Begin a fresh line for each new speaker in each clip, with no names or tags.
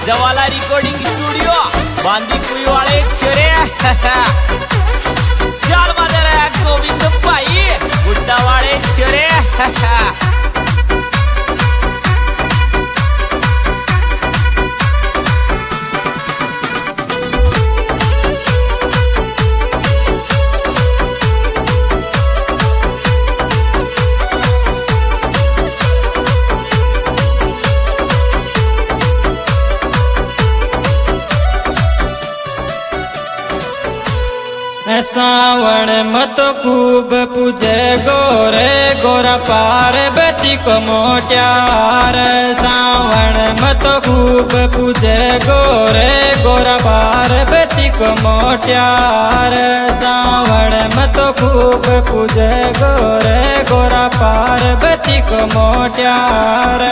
Jabala recording studio बांदी कुई वाले छेरे चल मदर गोविंद भाई गुड्डा वाले छेरे
सावण मत खूब पूजे गोरे गोरा पार्वती को मोट्यार सावण मत खूब पूजे गोरे गोरा पार्वती को मोट्यार सावण मत खूब पूजे गोरे गोरा पार्वती को मोट्यार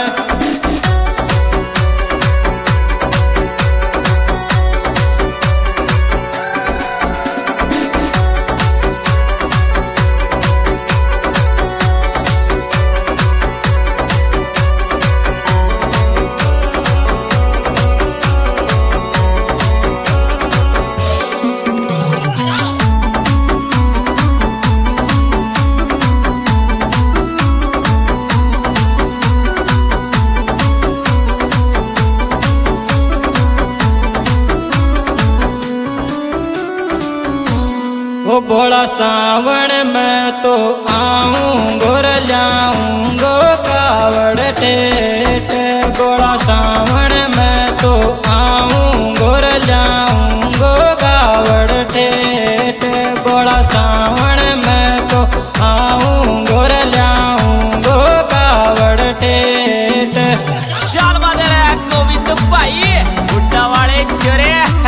वो बोला सावण में तो आऊंगो जाऊंगो कावड़ टेट बोला सावण में तो आऊंगो जाऊंगो कावड़ टेट बोला सावण में तो आऊंगो जाऊंगो कावड़ टेट
चल मदर गोविंद भाई गुड्डा वाले छेरे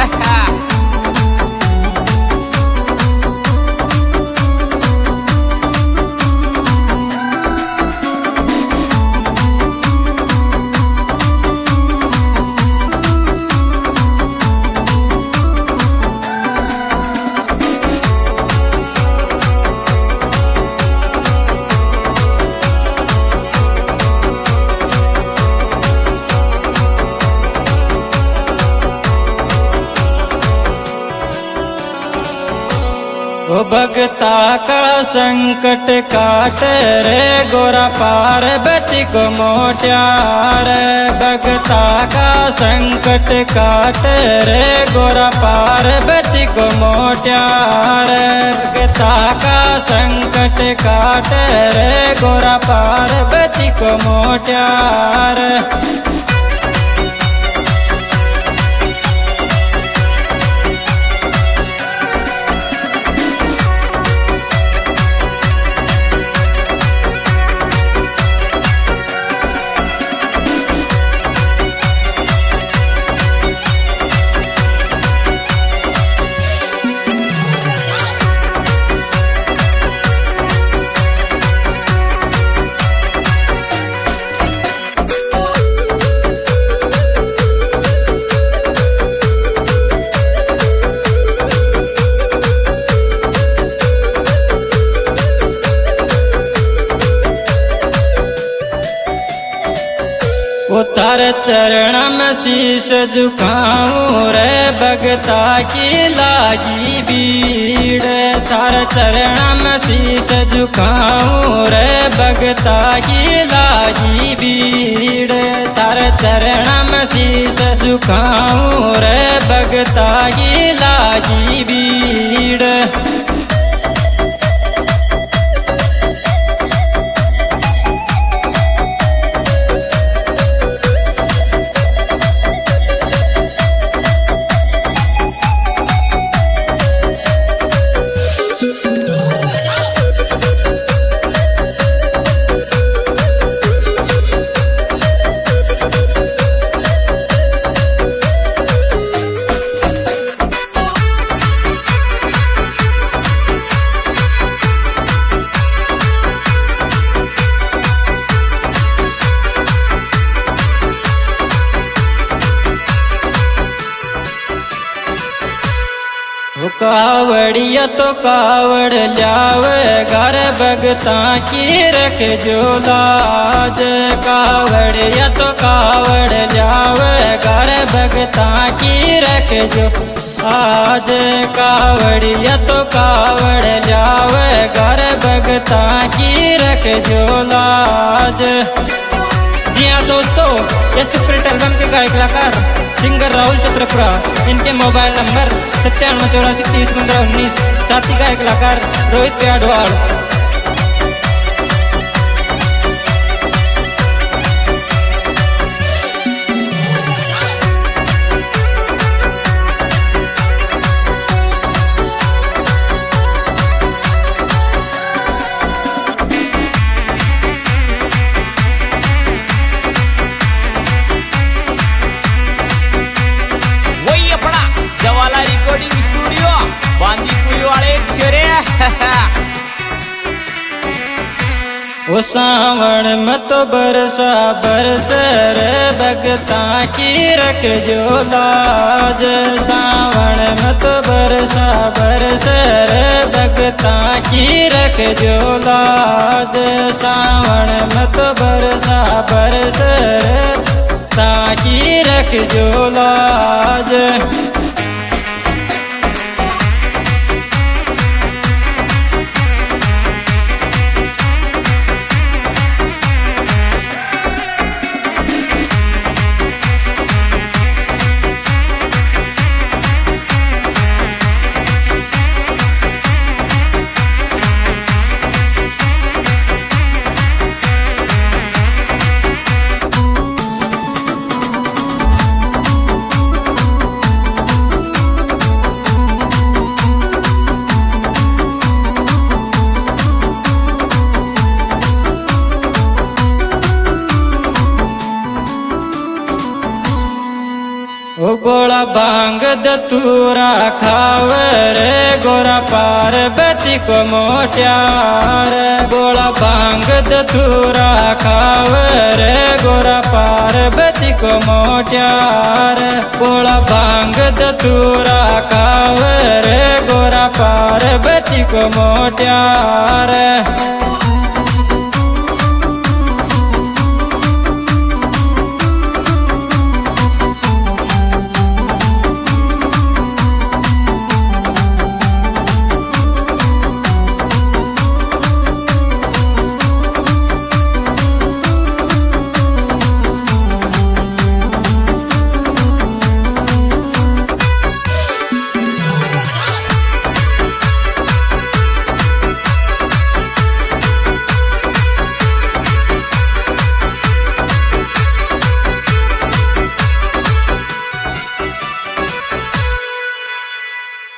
वो भगता का संकट काट रे गोरा पार्वती को मोट्यार भगता का संकट काट रे गोरा पार्वती को मोट्यार भगता का संकट काट रे गोरा पार्वती को मोट्यार तार चरण में शीश झुकाऊं रे भगता की लागी भीड़ तार चरण में शीश झुकाऊं रे भगता की लागी भीड़ तार चरण में शीश झुकाऊं रे भगता की लागी भीड़ कावड़िया तो कावड़ ल्यावे घर भगता की रख जो लाज। कावड़िया तो कावड़ ल्यावे घर भगता की रख जो आज। कावड़िया तो कावड़ ल्यावे घर भगता की रख जो लाज। जी हाँ दोस्तों, ये सुपरहिट एल्बम के गायक कलाकार सिंगर राहुल चतुरपुरा, इनके मोबाइल नंबर 9784301519। साथ ही गायक कलाकार रोहित प्याडवाल।
वही अपना जवाला रिकॉर्डिंग स्टूडियो बांदीपुर वाले छोरे।
वो सावण में तो बरसा बरस रे भगता की रख जो लाज। सावण में तो बरसा बरस रे भगता की रख जो लाज। सावण में तो बरसा बरस रे भगता की रख जो लाज। ओ गोला भांग दतूरा खावे रे गोरा पार्वती को मोट्यार। गोला भांग दतूरा खावे रे गोरा पार्वती को मोट्यार। गोला भांग दतूरा खावे रे गोरा पार्वती को मोट्यार।